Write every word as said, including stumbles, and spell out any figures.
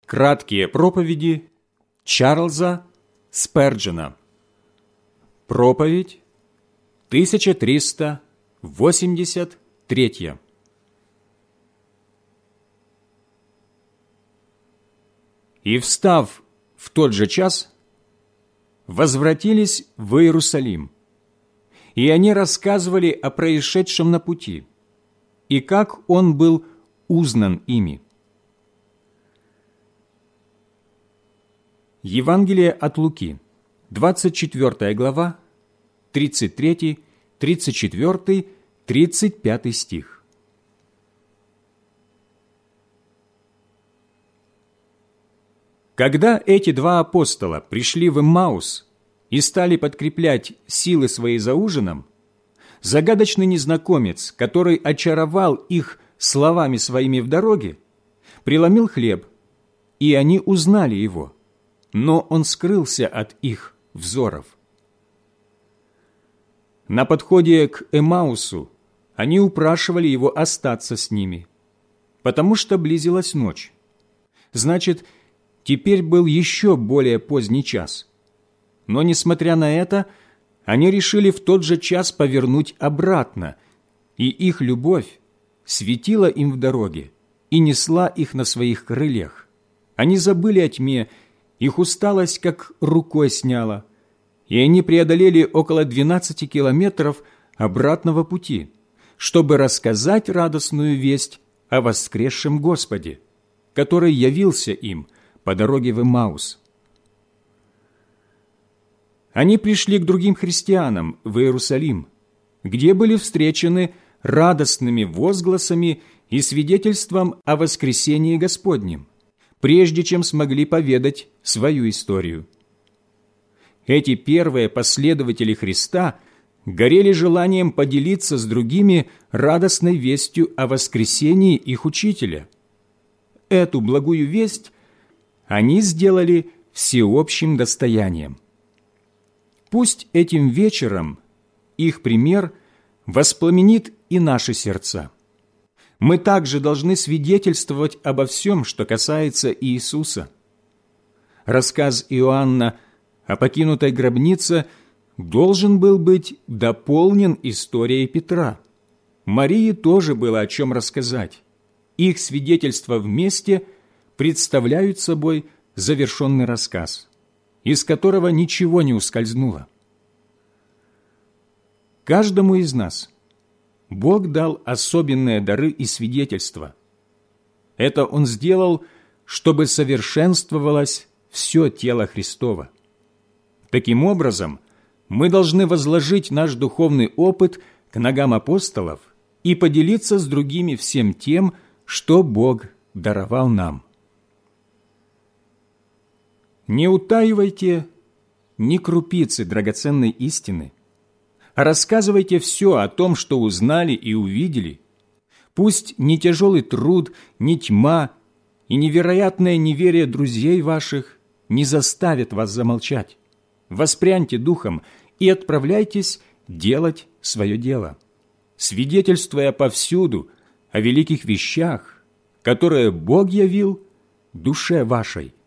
Краткие проповеди Чарльза Сперджена. Проповедь тысяча триста восемьдесят третья. «И, встав в тот же час, возвратились в Иерусалим, и они рассказывали о происшедшем на пути, и как он был узнан ими». Евангелие от Луки, двадцать четвёртая глава, тридцать третий, тридцать четвёртый, тридцать пятый стих. Когда эти два апостола пришли в Эммаус и стали подкреплять силы свои за ужином, загадочный незнакомец, который очаровал их словами своими в дороге, преломил хлеб, и они узнали его, но он скрылся от их взоров. На подходе к Эммаусу они упрашивали его остаться с ними, потому что близилась ночь. Значит, теперь был еще более поздний час. Но, несмотря на это, они решили в тот же час повернуть обратно, и их любовь светила им в дороге и несла их на своих крыльях. Они забыли о тьме, их усталость как рукой сняла, и они преодолели около двенадцати километров обратного пути, чтобы рассказать радостную весть о воскресшем Господе, который явился им по дороге в Эммаус. Они пришли к другим христианам в Иерусалим, где были встречены радостными возгласами и свидетельством о воскресении Господнем, прежде чем смогли поведать свою историю. Эти первые последователи Христа горели желанием поделиться с другими радостной вестью о воскресении их Учителя. Эту благую весть они сделали всеобщим достоянием. Пусть этим вечером их пример воспламенит и наши сердца. Мы также должны свидетельствовать обо всем, что касается Иисуса. Рассказ Иоанна о покинутой гробнице должен был быть дополнен историей Петра. Марии тоже было о чем рассказать. Их свидетельства вместе представляют собой завершенный рассказ, из которого ничего не ускользнуло. Каждому из нас Бог дал особенные дары и свидетельства. Это Он сделал, чтобы совершенствовалось все тело Христово. Таким образом, мы должны возложить наш духовный опыт к ногам апостолов и поделиться с другими всем тем, что Бог даровал нам. Не утаивайте ни крупицы драгоценной истины, а рассказывайте все о том, что узнали и увидели. Пусть ни тяжелый труд, ни тьма и невероятное неверие друзей ваших не заставят вас замолчать. Воспряньте духом и отправляйтесь делать свое дело, свидетельствуя повсюду о великих вещах, которые Бог явил душе вашей.